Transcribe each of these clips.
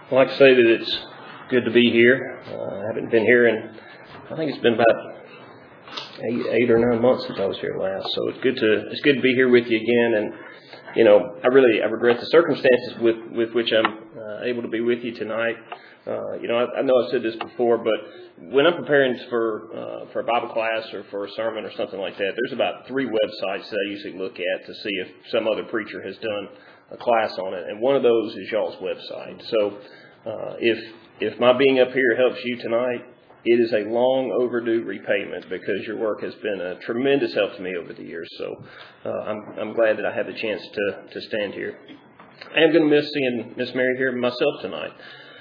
I'd like to say that it's good to be here. I haven't been here in, I think it's been about eight or 9 months since I was here last. So it's good to be here with you again. And I regret the circumstances with which I'm able to be with you tonight. I know I've said this before, but when I'm preparing for a Bible class or for a sermon or something like that, there's about 3 websites that I usually look at to see if some other preacher has done a class on it, and one of those is y'all's website. So if my being up here helps you tonight, it is a long overdue repayment because your work has been a tremendous help to me over the years. So I'm glad that I have the chance to stand here. I am going to miss seeing Miss Mary here myself tonight.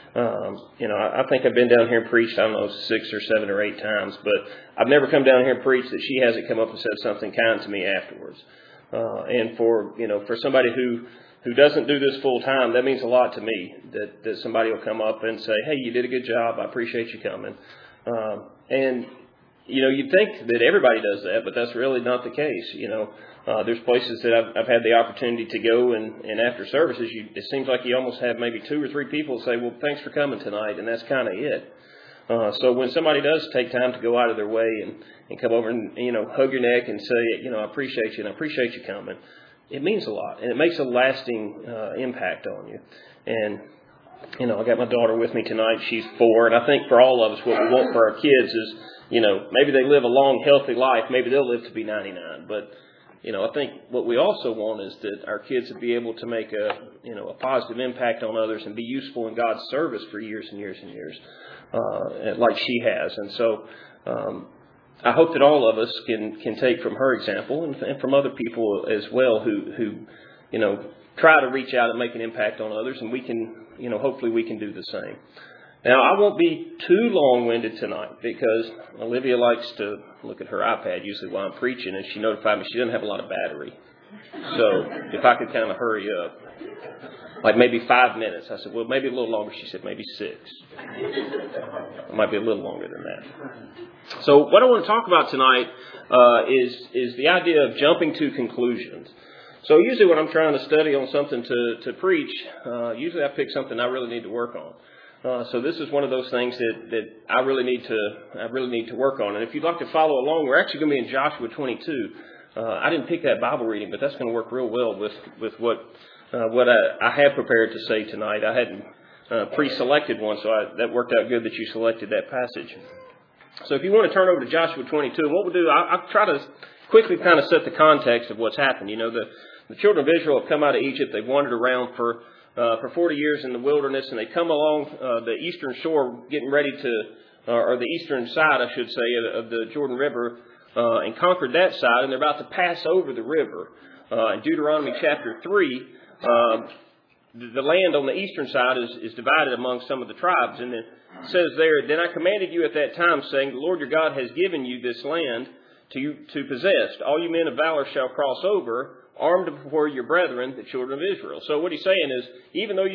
I think I've been down here and preached, 6 or 7 or 8 times, but I've never come down here and preached that she hasn't come up and said something kind to me afterwards. And for somebody who doesn't do this full time, that means a lot to me that somebody will come up and say, "Hey, you did a good job. I appreciate you coming." And you'd think that everybody does that, but that's really not the case. There's places that I've had the opportunity to go, and after services, it seems like you almost have maybe 2 or 3 people say, "Well, thanks for coming tonight," and that's kind of it. So when somebody does take time to go out of their way and come over and hug your neck and say, "I appreciate you and I appreciate you coming," it means a lot, and it makes a lasting impact on you. And I got my daughter with me tonight. She's 4, and I think for all of us, what we want for our kids is, maybe they live a long, healthy life. Maybe they'll live to be 99. But I think what we also want is that our kids would be able to make a positive impact on others and be useful in God's service for years and years and years, like she has. And so I hope that all of us can take from her example and from other people as well who try to reach out and make an impact on others, and we can, hopefully we can do the same. Now, I won't be too long-winded tonight because Olivia likes to look at her iPad usually while I'm preaching, and she notified me she doesn't have a lot of battery. So if I could kind of hurry up, like maybe 5 minutes. I said, well, maybe a little longer. She said, maybe 6. It might be a little longer than that. So what I want to talk about tonight is the idea of jumping to conclusions. So usually when I'm trying to study on something to preach, usually I pick something I really need to work on. So this is one of those things that I really need to work on. And if you'd like to follow along, we're actually going to be in Joshua 22. I didn't pick that Bible reading, but that's going to work real well with what I have prepared to say tonight. I hadn't pre-selected one, so that worked out good that you selected that passage. So if you want to turn over to Joshua 22, and what we'll do, I'll try to quickly kind of set the context of what's happened. The children of Israel have come out of Egypt. They've wandered around for 40 years in the wilderness, and they come along the eastern shore, getting ready or the eastern side, I should say, of the Jordan River, and conquered that side, and they're about to pass over the river. In Deuteronomy chapter 3, the land on the eastern side is divided among some of the tribes, and it says there, "Then I commanded you at that time, saying, the Lord your God has given you this land to possess. All you men of valor shall cross over, armed before your brethren, the children of Israel." So what he's saying is, even though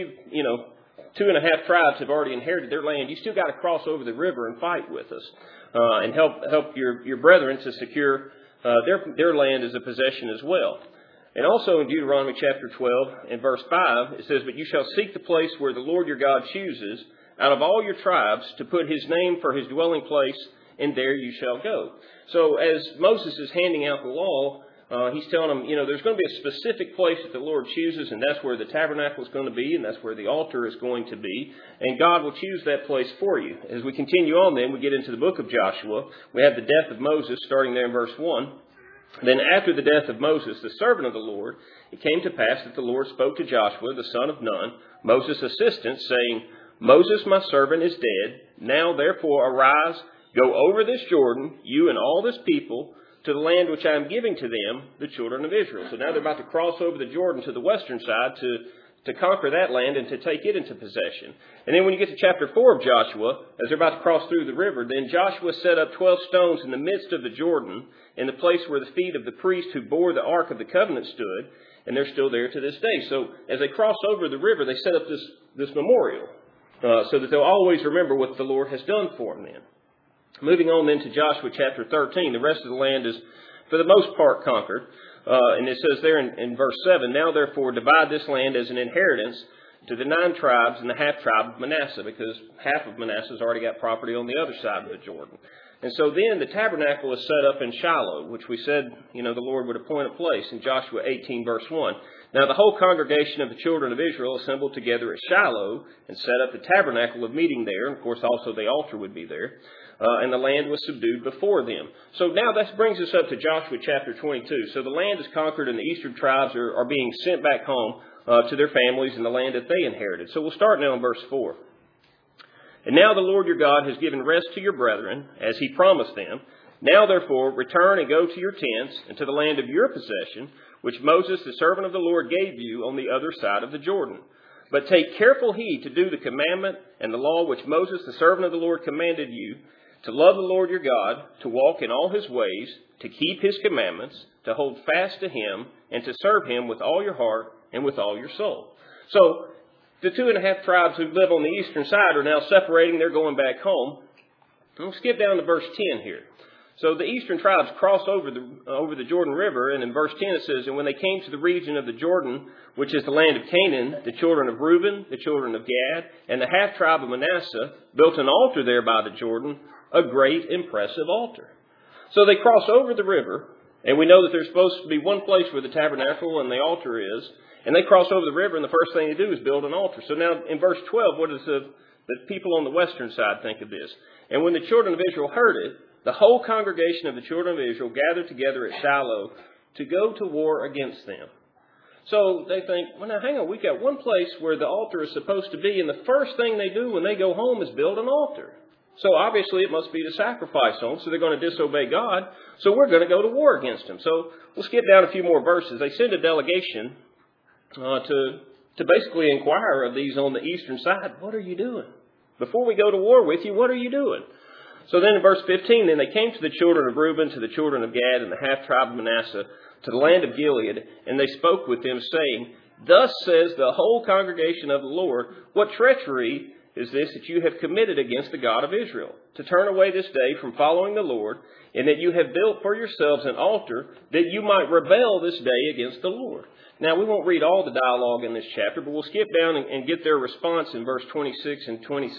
2.5 tribes have already inherited their land, you still got to cross over the river and fight with us, and help your brethren to secure their land as a possession as well. And also in Deuteronomy chapter 12 and verse 5, it says, "But you shall seek the place where the Lord your God chooses out of all your tribes to put his name for his dwelling place, and there you shall go." So as Moses is handing out the law, he's telling them, there's going to be a specific place that the Lord chooses, and that's where the tabernacle is going to be, and that's where the altar is going to be, and God will choose that place for you. As we continue on then, we get into the book of Joshua. We have the death of Moses, starting there in verse 1. "Then after the death of Moses, the servant of the Lord, it came to pass that the Lord spoke to Joshua, the son of Nun, Moses' assistant, saying, Moses, my servant, is dead. Now therefore arise, go over this Jordan, you and all this people, to the land which I am giving to them, the children of Israel." So now they're about to cross over the Jordan to the western side to conquer that land and to take it into possession. And then when you get to chapter 4 of Joshua, as they're about to cross through the river, "Then Joshua set up 12 stones in the midst of the Jordan, in the place where the feet of the priest who bore the ark of the covenant stood," and they're still there to this day. So as they cross over the river, they set up this memorial, so that they'll always remember what the Lord has done for them then. Moving on then to Joshua chapter 13, the rest of the land is for the most part conquered. And it says there in verse 7, "Now therefore divide this land as an inheritance to the 9 tribes and the half tribe of Manasseh, because half of Manasseh's already got property on the other side of the Jordan. And so then the tabernacle is set up in Shiloh, which we said, the Lord would appoint a place in Joshua 18, verse 1. Now the whole congregation of the children of Israel assembled together at Shiloh and set up the tabernacle of meeting there. And of course, also the altar would be there. And the land was subdued before them. So now that brings us up to Joshua chapter 22. So the land is conquered and the eastern tribes are being sent back home to their families in the land that they inherited. So we'll start now in verse 4. And now the Lord your God has given rest to your brethren, as he promised them. Now therefore return and go to your tents and to the land of your possession, which Moses the servant of the Lord gave you on the other side of the Jordan. But take careful heed to do the commandment and the law which Moses the servant of the Lord commanded you, to love the Lord your God, to walk in all his ways, to keep his commandments, to hold fast to him, and to serve him with all your heart and with all your soul. So the 2.5 tribes who live on the eastern side are now separating. They're going back home. And we'll skip down to verse 10 here. So the eastern tribes crossed over the Jordan River, and in verse 10 it says, And when they came to the region of the Jordan, which is the land of Canaan, the children of Reuben, the children of Gad, and the half tribe of Manasseh built an altar there by the Jordan, a great impressive altar. So they cross over the river, and we know that there's supposed to be one place where the tabernacle and the altar is, and they cross over the river, and the first thing they do is build an altar. So now in verse 12, what does the people on the western side think of this? And when the children of Israel heard it, the whole congregation of the children of Israel gathered together at Shiloh to go to war against them. So they think, well, now hang on, we've got one place where the altar is supposed to be, and the first thing they do when they go home is build an altar. So obviously it must be to sacrifice on, so they're going to disobey God, so we're going to go to war against them. So we'll skip down a few more verses. They send a delegation to basically inquire of these on the eastern side, what are you doing? Before we go to war with you, what are you doing? So then in verse 15, then they came to the children of Reuben, to the children of Gad, and the half tribe of Manasseh, to the land of Gilead, and they spoke with them, saying, Thus says the whole congregation of the Lord, what treachery is this that you have committed against the God of Israel, to turn away this day from following the Lord, and that you have built for yourselves an altar, that you might rebel this day against the Lord. Now, we won't read all the dialogue in this chapter, but we'll skip down and get their response in verse 26 and 27.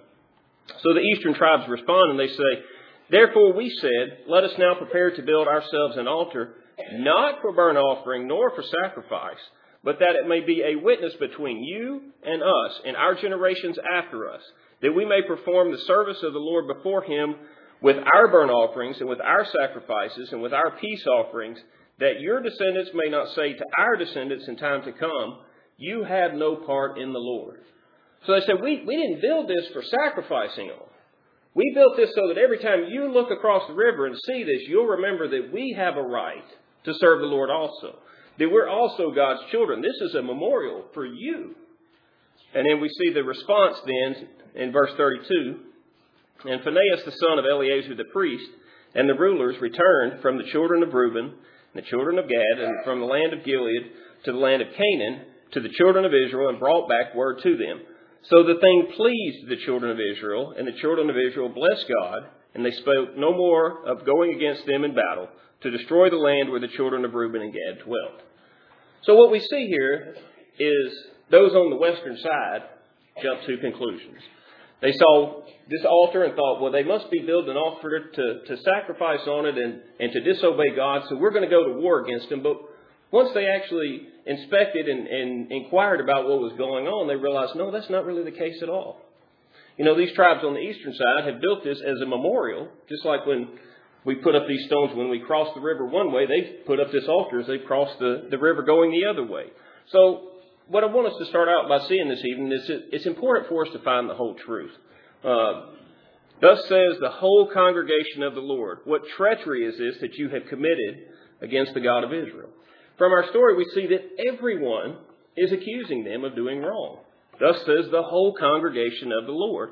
So the eastern tribes respond and they say, Therefore we said, Let us now prepare to build ourselves an altar, not for burnt offering nor for sacrifice, but that it may be a witness between you and us and our generations after us, that we may perform the service of the Lord before him with our burnt offerings and with our sacrifices and with our peace offerings, that your descendants may not say to our descendants in time to come, You have no part in the Lord. So they said, we didn't build this for sacrificing on. We built this so that every time you look across the river and see this, you'll remember that we have a right to serve the Lord also. That we're also God's children. This is a memorial for you. And then we see the response then in verse 32. And Phinehas, the son of Eleazar the priest, and the rulers returned from the children of Reuben, and the children of Gad, and from the land of Gilead to the land of Canaan, to the children of Israel, and brought back word to them. So the thing pleased the children of Israel, and the children of Israel blessed God, and they spoke no more of going against them in battle, to destroy the land where the children of Reuben and Gad dwelt. So what we see here is those on the western side jump to conclusions. They saw this altar and thought, well, they must be building an altar to sacrifice on it and to disobey God, so we're going to go to war against them. But once they actually inspected and inquired about what was going on, they realized, no, that's not really the case at all. These tribes on the eastern side have built this as a memorial, just like when we put up these stones when we cross the river one way, they put up this altar as they cross the river going the other way. So what I want us to start out by seeing this evening is it's important for us to find the whole truth. Thus says the whole congregation of the Lord, what treachery is this that you have committed against the God of Israel? From our story, we see that everyone is accusing them of doing wrong. Thus says the whole congregation of the Lord.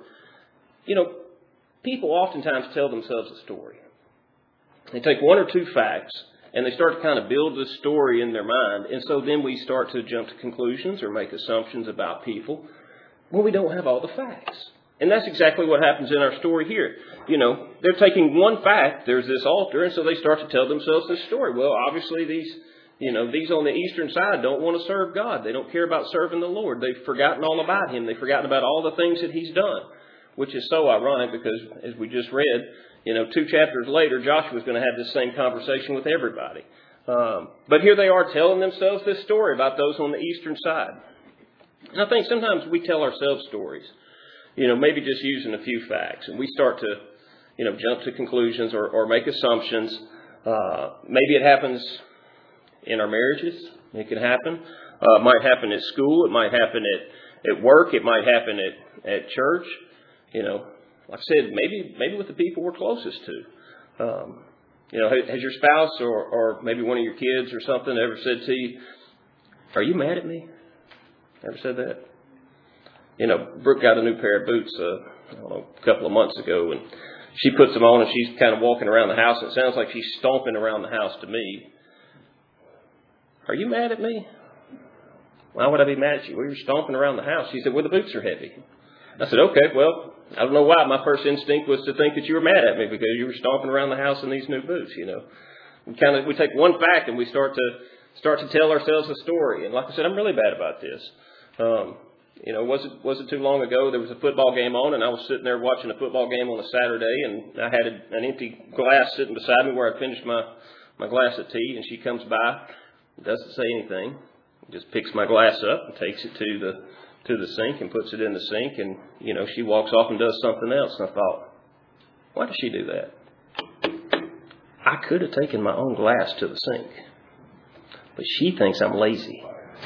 People oftentimes tell themselves a story. They take one or two facts and they start to kind of build this story in their mind. And so then we start to jump to conclusions or make assumptions about people when we don't have all the facts. And that's exactly what happens in our story here. They're taking one fact, there's this altar, and so they start to tell themselves this story. Well, obviously these These on the eastern side don't want to serve God. They don't care about serving the Lord. They've forgotten all about Him. They've forgotten about all the things that He's done, which is so ironic because, as we just read, 2 chapters later, Joshua's going to have this same conversation with everybody. But here they are telling themselves this story about those on the eastern side. And I think sometimes we tell ourselves stories, maybe just using a few facts, and we start to, jump to conclusions or make assumptions. Maybe it happens in our marriages. It can happen. It might happen at school. It might happen at work. It might happen at church. Like I said, maybe with the people we're closest to. Has your spouse or maybe one of your kids or something ever said to you, "Are you mad at me?" Ever said that? Brooke got a new pair of boots, a couple of months ago, and she puts them on and she's kind of walking around the house. It sounds like she's stomping around the house to me. "Are you mad at me?" "Why would I be mad at you?" "Well, you're stomping around the house." She said, "Well, the boots are heavy." I said, "Okay, well, I don't know why. My first instinct was to think that you were mad at me because you were stomping around the house in these new boots." We take one fact and we start to tell ourselves a story. And like I said, I'm really bad about this. Wasn't too long ago there was a football game on, and I was sitting there watching a football game on a Saturday, and I had an empty glass sitting beside me where I finished my glass of tea, and she comes by, doesn't say anything, just picks my glass up and takes it to the sink and puts it in the sink, and she walks off and does something else. And I thought, why does she do that? I could have taken my own glass to the sink, but she thinks I'm lazy.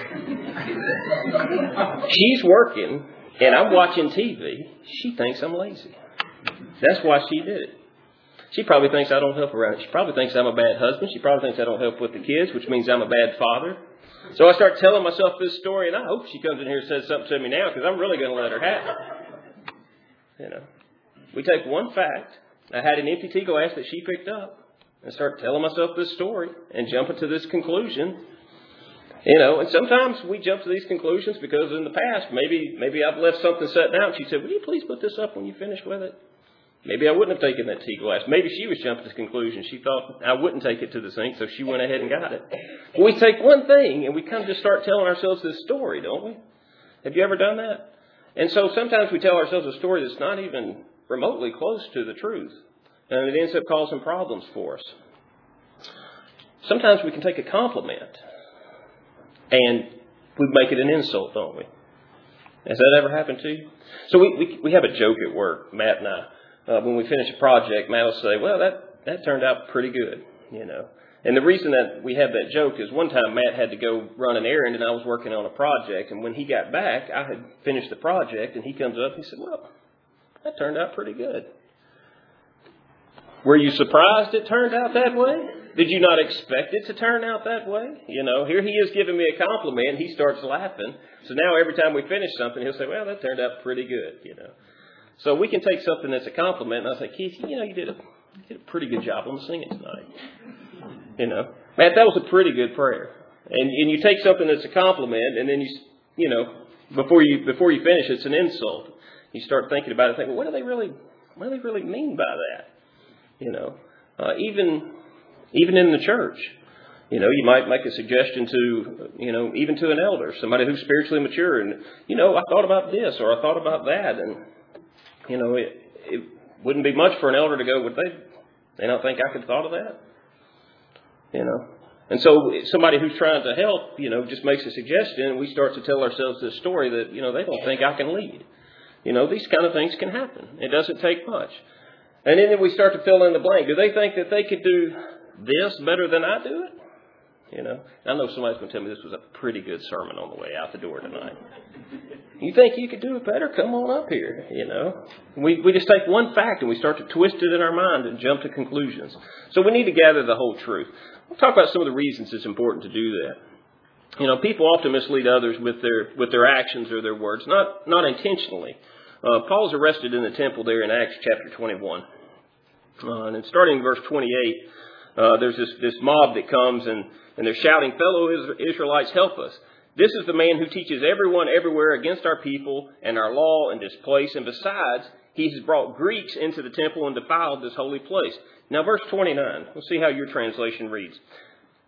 She's working and I'm watching TV. She thinks I'm lazy. That's why she did it. She probably thinks I don't help around. She probably thinks I'm a bad husband. She probably thinks I don't help with the kids, which means I'm a bad father. So I start telling myself this story, and I hope she comes in here and says something to me now, because I'm really going to let her have it. We take one fact. I had an empty tea glass that she picked up, and start telling myself this story and jumping to this conclusion. And sometimes we jump to these conclusions because in the past, maybe I've left something set down. She said, "Will you please put this up when you finish with it?" Maybe I wouldn't have taken that tea glass. Maybe she was jumping to conclusions. She thought I wouldn't take it to the sink, so she went ahead and got it. But we take one thing and we kind of just start telling ourselves this story, don't we? Have you ever done that? And so sometimes we tell ourselves a story that's not even remotely close to the truth. And it ends up causing problems for us. Sometimes we can take a compliment and we make it an insult, don't we? Has that ever happened to you? So we have a joke at work, Matt and I. When we finish a project, Matt will say, "Well, that turned out pretty good," And the reason that we have that joke is one time Matt had to go run an errand and I was working on a project. And when he got back, I had finished the project and he comes up and he said, "Well, that turned out pretty good." Were you surprised it turned out that way? Did you not expect it to turn out that way? Here he is giving me a compliment and he starts laughing. So now every time we finish something, he'll say, "Well, that turned out pretty good," So we can take something that's a compliment and I'll say, "Keith, you did a pretty good job on singing tonight." "Matt, that was a pretty good prayer." And you take something that's a compliment and then before you finish, it's an insult. You start thinking about it and think, well, what do they really mean by that? Even in the church, you might make a suggestion to, even to an elder, somebody who's spiritually mature, and, I thought about this or I thought about that, and, it wouldn't be much for an elder to go, would they not think I could have thought of that? And so somebody who's trying to help, just makes a suggestion, and we start to tell ourselves this story that, they don't think I can lead. These kind of things can happen. It doesn't take much. And then we start to fill in the blank. Do they think that they could do this better than I do it? I know somebody's going to tell me this was a pretty good sermon on the way out the door tonight. You think you could do it better? Come on up here, We just take one fact and we start to twist it in our mind and jump to conclusions. So we need to gather the whole truth. We'll talk about some of the reasons it's important to do that. People often mislead others with their actions or their words, not intentionally. Paul's arrested in the temple there in Acts chapter 21. And starting in verse 28, there's this mob that comes and they're shouting, "Fellow Israelites, help us. This is the man who teaches everyone everywhere against our people and our law in this place. And besides, he has brought Greeks into the temple and defiled this holy place." Now, verse 29, we'll see how your translation reads.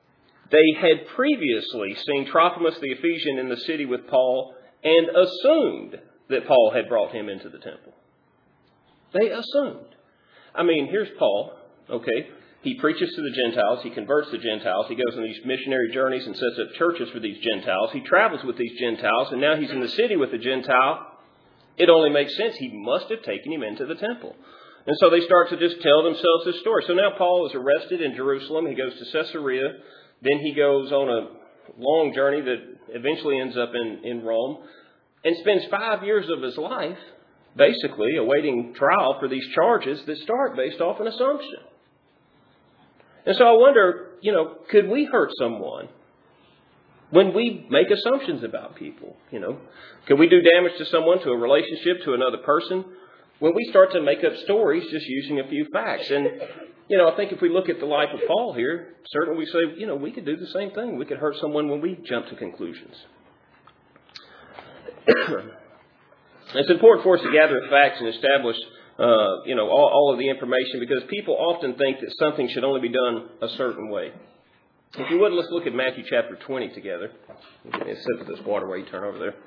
They had previously seen Trophimus the Ephesian in the city with Paul and assumed that Paul had brought him into the temple. They assumed. I mean, here's Paul, okay? He preaches to the Gentiles. He converts the Gentiles. He goes on these missionary journeys and sets up churches for these Gentiles. He travels with these Gentiles, and now he's in the city with the Gentile. It only makes sense. He must have taken him into the temple. And so they start to just tell themselves this story. So now Paul is arrested in Jerusalem. He goes to Caesarea. Then he goes on a long journey that eventually ends up in Rome and spends 5 years of his life basically awaiting trial for these charges that start based off an assumption. And so I wonder, could we hurt someone when we make assumptions about people? Could we do damage to someone, to a relationship, to another person, when we start to make up stories just using a few facts? And, I think if we look at the life of Paul here, certainly we say, we could do the same thing. We could hurt someone when we jump to conclusions. It's important for us to gather facts and establish, all of the information, because people often think that something should only be done a certain way. If you would, let's look at Matthew chapter 20 together. Give me a sip of this water while you turn over there.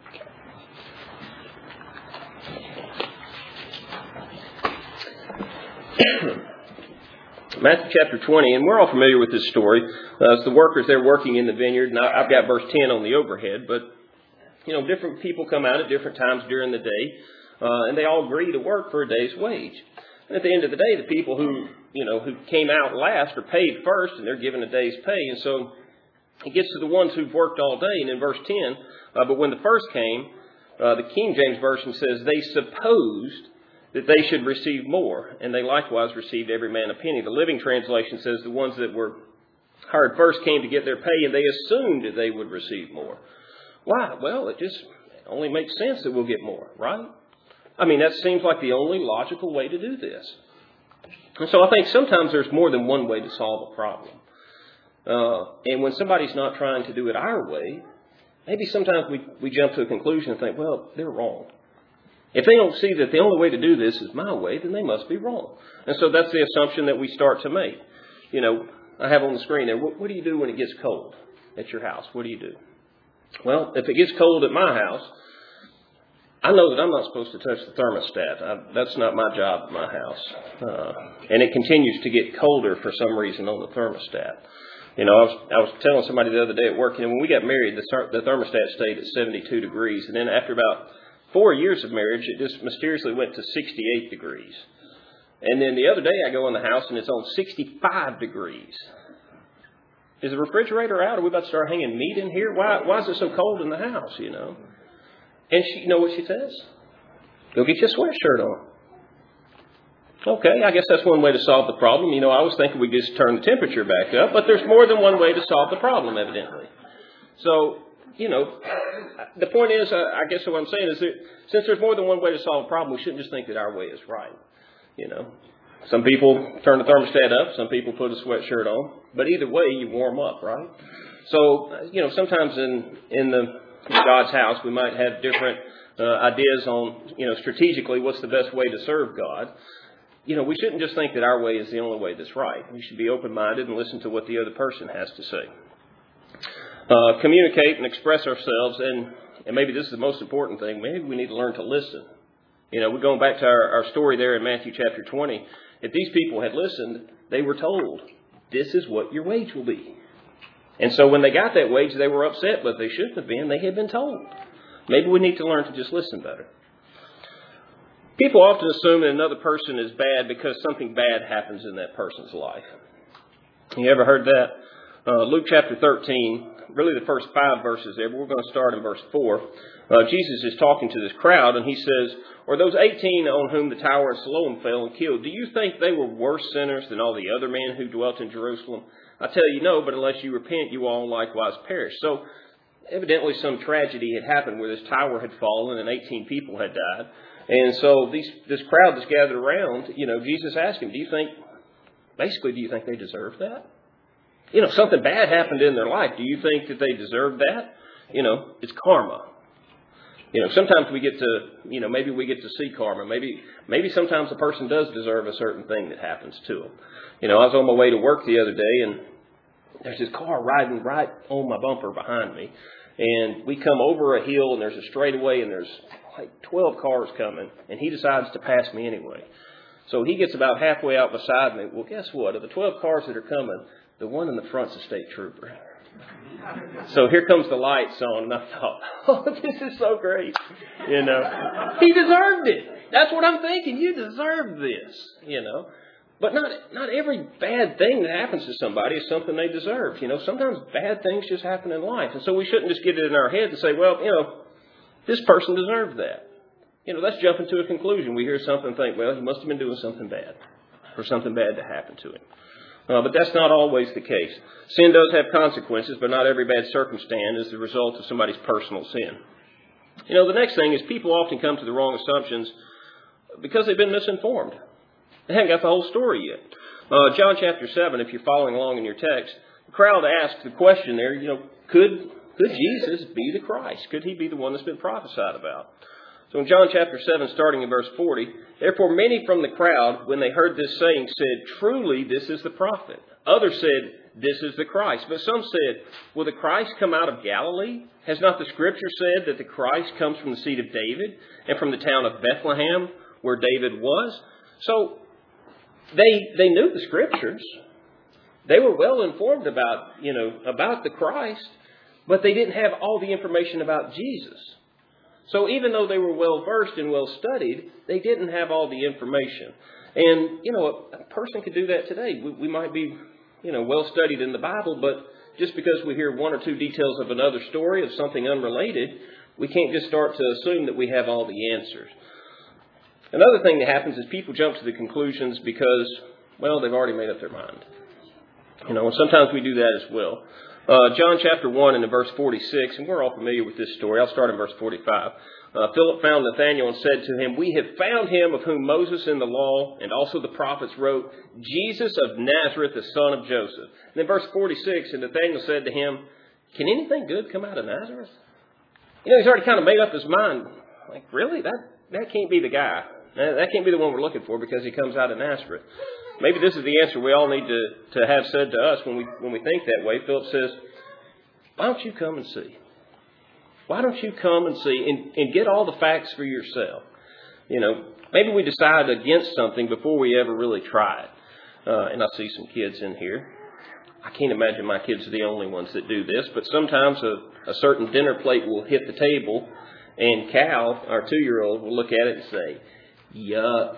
Matthew chapter 20, and we're all familiar with this story. It's the workers there working in the vineyard, and I've got verse 10 on the overhead, but different people come out at different times during the day, and they all agree to work for a day's wage. And at the end of the day, the people who came out last are paid first, and they're given a day's pay. And so it gets to the ones who've worked all day, and in verse 10, but when the first came, the King James Version says, they supposed that they should receive more, and they likewise received every man a penny. The Living Translation says the ones that were hired first came to get their pay, and they assumed that they would receive more. Why? Well, it just only makes sense that we'll get more, right? I mean, that seems like the only logical way to do this. And so I think sometimes there's more than one way to solve a problem. And when somebody's not trying to do it our way, maybe sometimes we jump to a conclusion and think, well, they're wrong. If they don't see that the only way to do this is my way, then they must be wrong. And so that's the assumption that we start to make. I have on the screen there, what do you do when it gets cold at your house? What do you do? Well, if it gets cold at my house, I know that I'm not supposed to touch the thermostat. That's not my job at my house. And it continues to get colder for some reason on the thermostat. I was telling somebody the other day at work, when we got married, the thermostat stayed at 72 degrees. And then after about 4 years of marriage, it just mysteriously went to 68 degrees. And then the other day I go in the house and it's on 65 degrees. Is the refrigerator out? Are we about to start hanging meat in here? Why is it so cold in the house, And you know what she says? Go get your sweatshirt on. Okay, I guess that's one way to solve the problem. I was thinking we just turn the temperature back up, but there's more than one way to solve the problem, evidently. So, the point is, I guess what I'm saying is that since there's more than one way to solve a problem, we shouldn't just think that our way is right. Some people turn the thermostat up, some people put a sweatshirt on, but either way, you warm up, right? So, sometimes in God's house, we might have different ideas on, strategically, what's the best way to serve God. We shouldn't just think that our way is the only way that's right. We should be open-minded and listen to what the other person has to say. Communicate and express ourselves, and maybe this is the most important thing, maybe we need to learn to listen. We're going back to our story there in Matthew chapter 20. If these people had listened, they were told, this is what your wage will be. And so when they got that wage, they were upset, but they shouldn't have been. They had been told. Maybe we need to learn to just listen better. People often assume that another person is bad because something bad happens in that person's life. You ever heard that? Luke chapter 13, really the first 5 verses there, but we're going to start in verse 4. Jesus is talking to this crowd, and he says, or those 18 on whom the tower of Siloam fell and killed, do you think they were worse sinners than all the other men who dwelt in Jerusalem? I tell you no, but unless you repent, you all likewise perish. So evidently some tragedy had happened where this tower had fallen and 18 people had died. And so this crowd that's gathered around, Jesus asked him, do you think they deserve that? Something bad happened in their life. Do you think that they deserve that? It's karma. Sometimes we get to, maybe we get to see karma. Maybe sometimes a person does deserve a certain thing that happens to them. I was on my way to work the other day, and there's this car riding right on my bumper behind me. And we come over a hill, and there's a straightaway, and there's like 12 cars coming, and he decides to pass me anyway. So he gets about halfway out beside me. Well, guess what? Of the 12 cars that are coming, the one in the front's a state trooper. So here comes the lights on, and I thought, oh, this is so great. You know, he deserved it. That's what I'm thinking. You deserve this, you know. But not every bad thing that happens to somebody is something they deserve. You know, sometimes bad things just happen in life. And so we shouldn't just get it in our head and say, well, you know, this person deserved that. You know, let's jump into a conclusion. We hear something and think, well, he must have been doing something bad for something bad to happen to him. But that's not always the case. Sin does have consequences, but not every bad circumstance is the result of somebody's personal sin. You know, the next thing is people often come to the wrong assumptions because they've been misinformed. They haven't got the whole story yet. John chapter 7, if you're following along in your text, the crowd asked the question there, you know, could Jesus be the Christ? Could he be the one that's been prophesied about? So in John chapter 7, starting in verse 40, therefore many from the crowd, when they heard this saying, said, truly this is the prophet. Others said, this is the Christ. But some said, will the Christ come out of Galilee? Has not the Scripture said that the Christ comes from the seed of David and from the town of Bethlehem, where David was? So they knew the Scriptures. They were well informed about the Christ, but they didn't have all the information about Jesus. So even though they were well versed and well studied, they didn't have all the information. And, you know, a person could do that today. We might be, you know, well studied in the Bible, but just because we hear one or two details of another story of something unrelated, we can't just start to assume that we have all the answers. Another thing that happens is people jump to the conclusions because, well, they've already made up their mind. You know, and sometimes we do that as well. John chapter 1 and in verse 46, and we're all familiar with this story. I'll start in verse 45. Philip found Nathanael and said to him, we have found him of whom Moses in the law and also the prophets wrote, Jesus of Nazareth, the son of Joseph. And then verse 46, and Nathanael said to him, can anything good come out of Nazareth? You know, he's already kind of made up his mind. Like, really? That can't be the guy. That can't be the one we're looking for because he comes out of Nazareth. Maybe this is the answer we all need to have said to us when we think that way. Philip says, why don't you come and see? Why don't you come and see and get all the facts for yourself? You know, maybe we decide against something before we ever really try it. And I see some kids in here. I can't imagine my kids are the only ones that do this, but sometimes a certain dinner plate will hit the table and Cal, our 2-year-old, will look at it and say, yuck.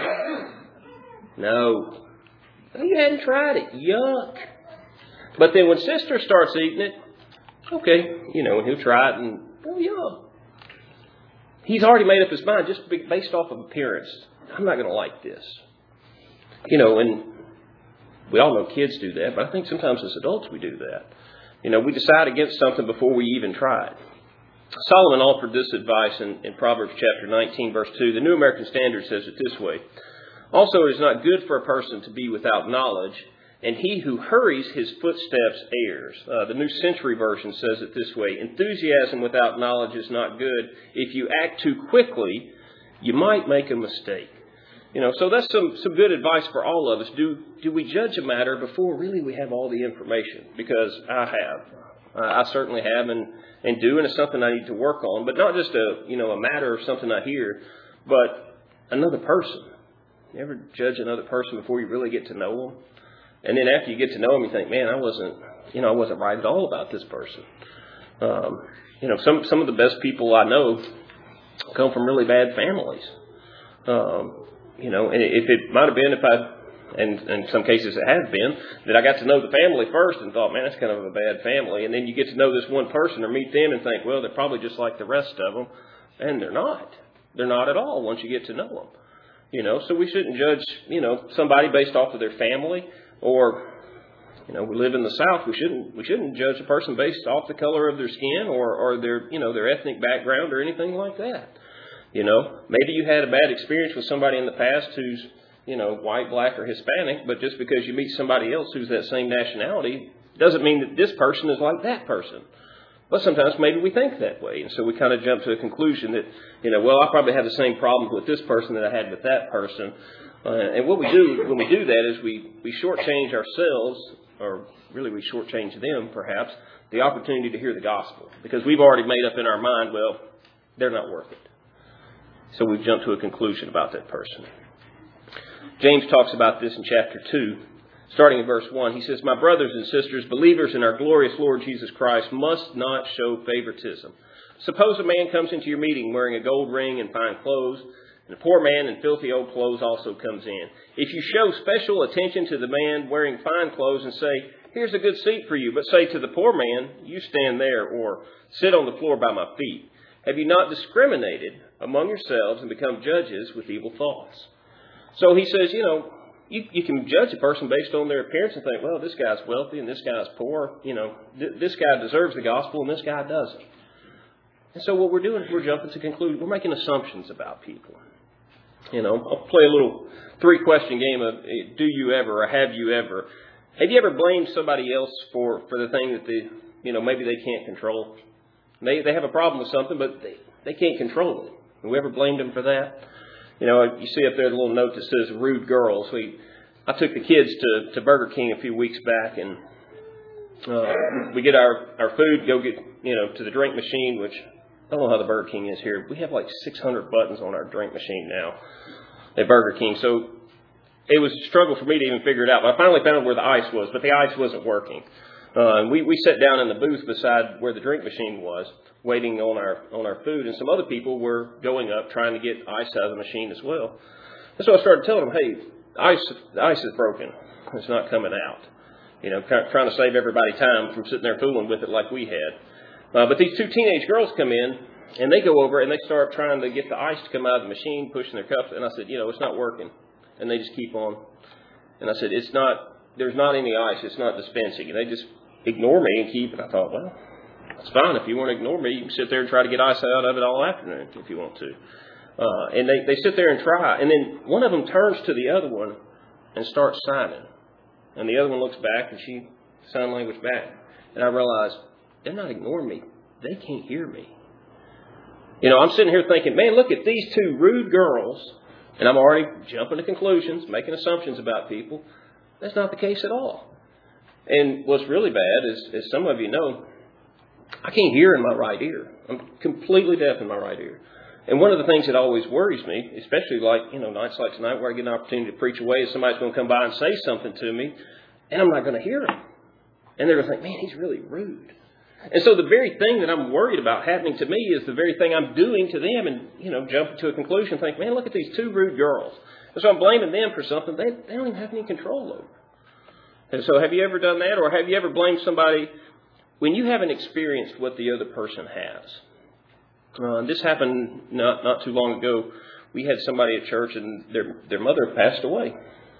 No, you hadn't tried it. Yuck. But then when sister starts eating it, okay, you know, and he'll try it and, oh, yeah. He's already made up his mind just based off of appearance. I'm not going to like this. You know, and we all know kids do that, but I think sometimes as adults we do that. You know, we decide against something before we even try it. Solomon offered this advice in Proverbs chapter 19, verse 2. The New American Standard says it this way. Also, it is not good for a person to be without knowledge, and he who hurries his footsteps errs. The New Century Version says it this way. Enthusiasm without knowledge is not good. If you act too quickly, you might make a mistake. You know, so that's some good advice for all of us. Do we judge a matter before really we have all the information? Because I have. I certainly have and do, and it's something I need to work on. But not just a matter or something I hear, but another person. You ever judge another person before you really get to know them? And then after you get to know them, you think, man, I wasn't right at all about this person. You know, some of the best people I know come from really bad families. You know, and if it might have been and in some cases it has been, that I got to know the family first and thought, man, that's kind of a bad family. And then you get to know this one person or meet them and think, well, they're probably just like the rest of them. And they're not. They're not at all once you get to know them. You know, so we shouldn't judge, you know, somebody based off of their family or, you know, we live in the South. We shouldn't judge a person based off the color of their skin or their, you know, their ethnic background or anything like that. You know, maybe you had a bad experience with somebody in the past who's, you know, white, black, or Hispanic, but just because you meet somebody else who's that same nationality doesn't mean that this person is like that person. But sometimes maybe we think that way. And so we kind of jump to a conclusion that, you know, well, I probably have the same problems with this person that I had with that person. And what we do when we do that is we shortchange ourselves or really we shortchange them perhaps, the opportunity to hear the gospel. Because we've already made up in our mind, well, they're not worth it. So we've jumped to a conclusion about that person. James talks about this in chapter 2, starting in verse 1. He says, "My brothers and sisters, believers in our glorious Lord Jesus Christ, must not show favoritism. Suppose a man comes into your meeting wearing a gold ring and fine clothes, and a poor man in filthy old clothes also comes in. If you show special attention to the man wearing fine clothes and say, 'Here's a good seat for you,' but say to the poor man, 'You stand there,' or 'Sit on the floor by my feet,' have you not discriminated among yourselves and become judges with evil thoughts?" So he says, you can judge a person based on their appearance and think, well, this guy's wealthy and this guy's poor. This guy deserves the gospel and this guy doesn't. And so what we're doing is we're jumping to conclude. We're making assumptions about people. I'll play a little 3-question game of do you ever or have you ever. Have you ever blamed somebody else for the thing that maybe they can't control? They have a problem with something, but they can't control it. Have we ever blamed them for that? You see up there the little note that says rude girls. I took the kids to Burger King a few weeks back, and we get our food, go get, to the drink machine, which I don't know how the Burger King is here. We have like 600 buttons on our drink machine now at Burger King. So it was a struggle for me to even figure it out. But I finally found where the ice was, but the ice wasn't working. We sat down in the booth beside where the drink machine was, waiting on our food, and some other people were going up trying to get ice out of the machine as well. And so I started telling them, hey, the ice is broken. It's not coming out. Trying to save everybody time from sitting there fooling with it like we had. But these 2 teenage girls come in, and they go over and they start trying to get the ice to come out of the machine, pushing their cups. And I said, it's not working. And they just keep on. And I said, there's not any ice. It's not dispensing. And they just ignore me and keep. And I thought, well, that's fine. If you want to ignore me, you can sit there and try to get ice out of it all afternoon if you want to. And they sit there and try. And then one of them turns to the other one and starts signing. And the other one looks back and she sign language back. And I realized they're not ignoring me. They can't hear me. I'm sitting here thinking, man, look at these 2 rude girls. And I'm already jumping to conclusions, making assumptions about people. That's not the case at all. And what's really bad is, as some of you know, I can't hear in my right ear. I'm completely deaf in my right ear. And one of the things that always worries me, especially nights like tonight where I get an opportunity to preach away, is somebody's going to come by and say something to me, and I'm not going to hear him. And they're going to think, man, he's really rude. And so the very thing that I'm worried about happening to me is the very thing I'm doing to them, and jumping to a conclusion, think, man, look at these 2 rude girls. And so I'm blaming them for something they don't even have any control over. And so have you ever done that? Or have you ever blamed somebody when you haven't experienced what the other person has? This happened not too long ago. We had somebody at church and their mother passed away.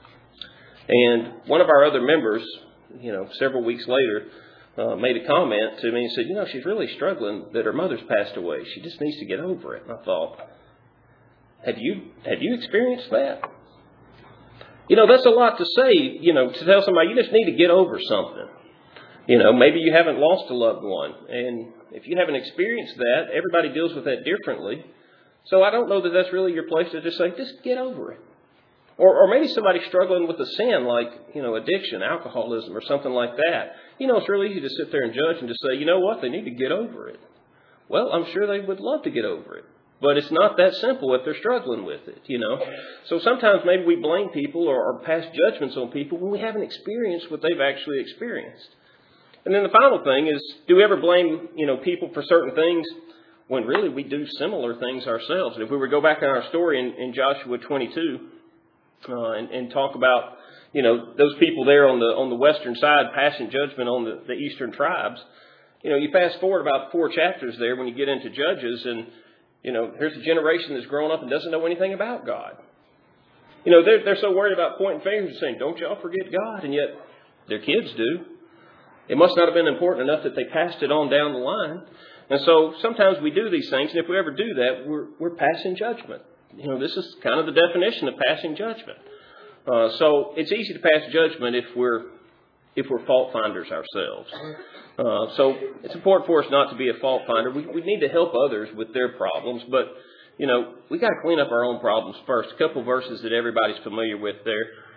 And one of our other members, several weeks later, made a comment to me and said, she's really struggling that her mother's passed away. She just needs to get over it. And I thought, have you experienced that? That's a lot to say, to tell somebody you just need to get over something. Maybe you haven't lost a loved one. And if you haven't experienced that, everybody deals with that differently. So I don't know that that's really your place to just say, just get over it. Or maybe somebody struggling with a sin like, addiction, alcoholism, or something like that. It's really easy to sit there and judge and just say, you know what, they need to get over it. Well, I'm sure they would love to get over it. But it's not that simple if they're struggling with it, So sometimes maybe we blame people or pass judgments on people when we haven't experienced what they've actually experienced. And then the final thing is, do we ever blame, people for certain things when really we do similar things ourselves? And if we were to go back in our story in Joshua 22 and talk about, those people there on the western side passing judgment on the eastern tribes, you fast forward about 4 chapters there when you get into Judges, and here's a generation that's grown up and doesn't know anything about God. They're so worried about pointing fingers and saying, don't y'all forget God, and yet their kids do. It must not have been important enough that they passed it on down the line. And so sometimes we do these things, and if we ever do that, we're passing judgment. This is kind of the definition of passing judgment. So it's easy to pass judgment if we're fault finders ourselves. So it's important for us not to be a fault finder. We need to help others with their problems, but we got to clean up our own problems first. A couple verses that everybody's familiar with there.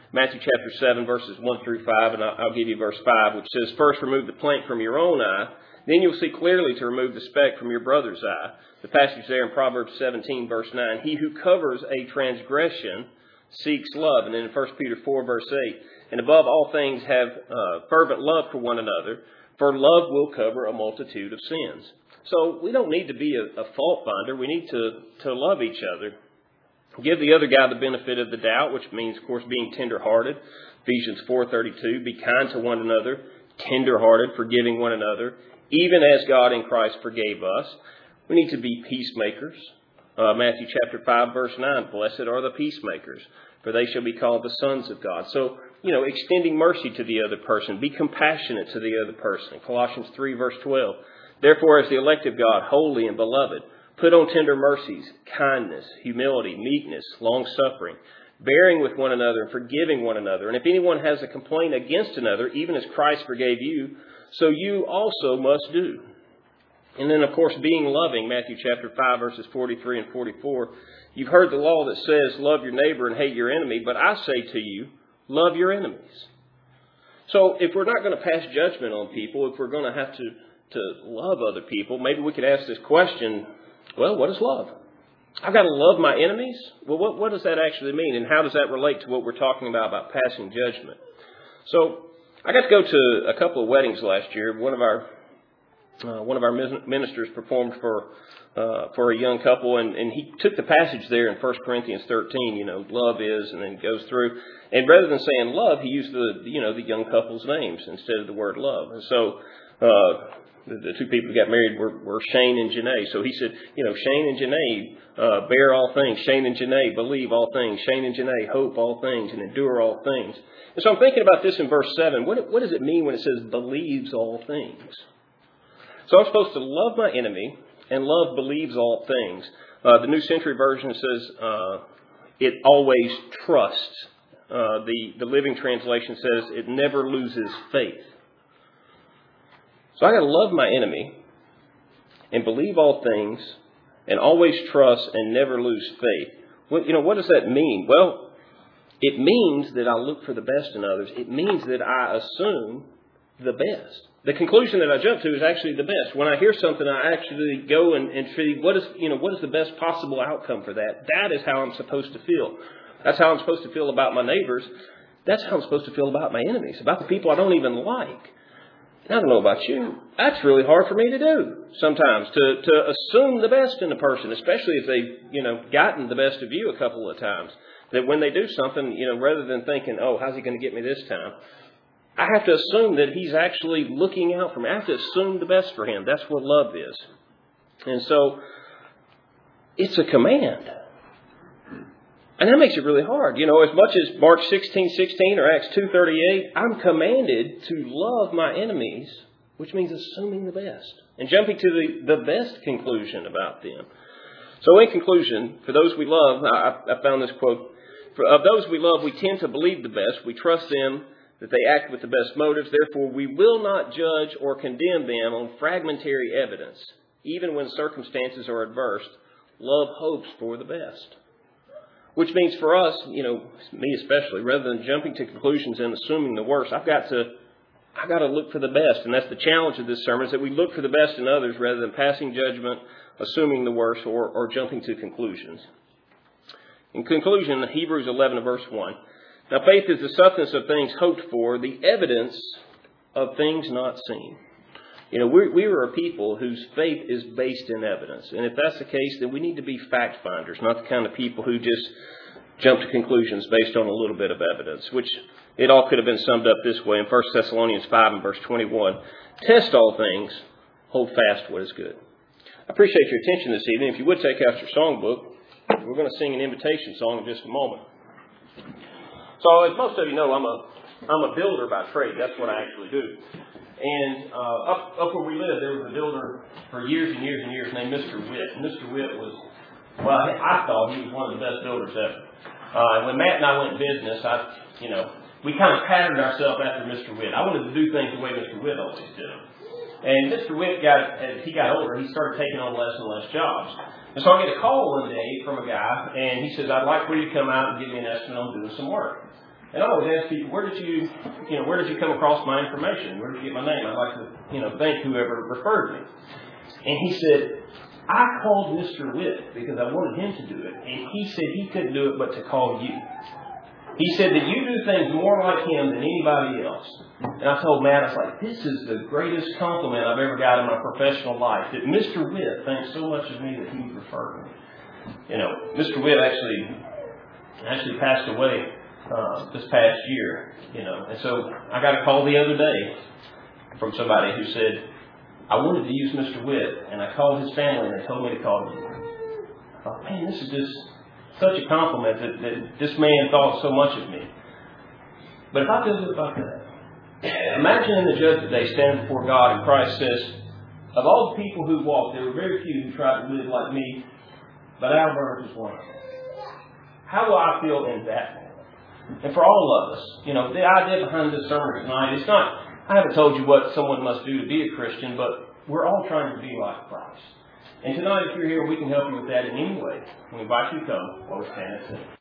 Matthew chapter 7, verses 1 through 5, and I'll give you verse 5, which says, "First remove the plank from your own eye, then you'll see clearly to remove the speck from your brother's eye." The passage there in Proverbs 17, verse 9, "He who covers a transgression seeks love." And then in 1 Peter 4, verse 8, "And above all things have fervent love for one another, for love will cover a multitude of sins." So we don't need to be a fault finder. We need to love each other. Give the other guy the benefit of the doubt, which means, of course, being tender-hearted. Ephesians 4:32, "Be kind to one another, tender-hearted, forgiving one another, even as God in Christ forgave us." We need to be peacemakers. Matthew chapter 5, verse 9, "Blessed are the peacemakers, for they shall be called the sons of God." So, extending mercy to the other person. Be compassionate to the other person. Colossians 3, verse 12, "Therefore, as the elect of God, holy and beloved, put on tender mercies, kindness, humility, meekness, long-suffering, bearing with one another and forgiving one another. And if anyone has a complaint against another, even as Christ forgave you, so you also must do." And then, of course, being loving, Matthew chapter 5, verses 43 and 44. "You've heard the law that says, love your neighbor and hate your enemy, but I say to you, love your enemies." So if we're not going to pass judgment on people, if we're going to have to love other people, maybe we could ask this question, well, what is love? I've got to love my enemies? Well, what does that actually mean? And how does that relate to what we're talking about passing judgment? So I got to go to a couple of weddings last year. One of our ministers performed for a young couple, and he took the passage there in 1 Corinthians 13, love is, and then goes through. And rather than saying love, he used the young couple's names instead of the word love. And so the two people who got married were Shane and Janae. So he said, Shane and Janae bear all things. Shane and Janae believe all things. Shane and Janae hope all things and endure all things. And so I'm thinking about this in verse 7. What does it mean when it says believes all things? So I'm supposed to love my enemy, and love believes all things. The New Century Version says it always trusts. The Living Translation says it never loses faith. So I got to love my enemy and believe all things and always trust and never lose faith. What does that mean? Well, it means that I look for the best in others. It means that I assume the best. The conclusion that I jump to is actually the best. When I hear something, I actually go and see what is the best possible outcome for that. That is how I'm supposed to feel. That's how I'm supposed to feel about my neighbors. That's how I'm supposed to feel about my enemies, about the people I don't even like. I don't know about you. That's really hard for me to do sometimes, to assume the best in a person, especially if they've, gotten the best of you a couple of times. That when they do something, rather than thinking, oh, how's he going to get me this time? I have to assume that he's actually looking out for me. I have to assume the best for him. That's what love is. And so it's a command. And that makes it really hard. As much as Mark 16:16 or Acts 2:38, I'm commanded to love my enemies, which means assuming the best and jumping to the best conclusion about them. So in conclusion, for those we love, I found this quote, of those we love, we tend to believe the best. We trust them that they act with the best motives. Therefore, we will not judge or condemn them on fragmentary evidence. Even when circumstances are adverse, love hopes for the best. Which means for us, me especially, rather than jumping to conclusions and assuming the worst, I've got to look for the best. And that's the challenge of this sermon, is that we look for the best in others rather than passing judgment, assuming the worst, or jumping to conclusions. In conclusion, Hebrews 11 verse 1. Now faith is the substance of things hoped for, the evidence of things not seen. We are a people whose faith is based in evidence. And if that's the case, then we need to be fact finders, not the kind of people who just jump to conclusions based on a little bit of evidence, which it all could have been summed up this way in 1 Thessalonians 5 and verse 21. Test all things, hold fast what is good. I appreciate your attention this evening. If you would take out your songbook, we're going to sing an invitation song in just a moment. So as most of you know, I'm a builder by trade. That's what I actually do. And up where we live, there was a builder for years and years and years named Mr. Witt. And Mr. Witt was, I thought he was one of the best builders ever. When Matt and I went in business, we kind of patterned ourselves after Mr. Witt. I wanted to do things the way Mr. Witt always did them. And Mr. Witt as he got older, he started taking on less and less jobs. And so I get a call one day from a guy, and he says, I'd like for you to come out and give me an estimate on doing some work. And I always ask people, where did you come across my information? Where did you get my name? I'd like to, thank whoever referred me. And he said, I called Mr. Witt because I wanted him to do it. And he said he couldn't do it but to call you. He said that you do things more like him than anybody else. And I told Matt, I was like, this is the greatest compliment I've ever got in my professional life. That Mr. Witt thinks so much of me that he would refer me. Mr. Witt actually passed away this past year. And so I got a call the other day from somebody who said, I wanted to use Mr. Witt, and I called his family and they told me to call you. I thought, man, this is just such a compliment that this man thought so much of me. But if I feel good about that, imagine the judgment day standing before God and Christ says, of all the people who walked, there were very few who tried to live like me, but Al Burns was one of them. How will I feel in that moment? And for all of us, the idea behind this sermon tonight, it's not, I haven't told you what someone must do to be a Christian, but we're all trying to be like Christ. And tonight, if you're here, we can help you with that in any way. We invite you to come while we stand and sing.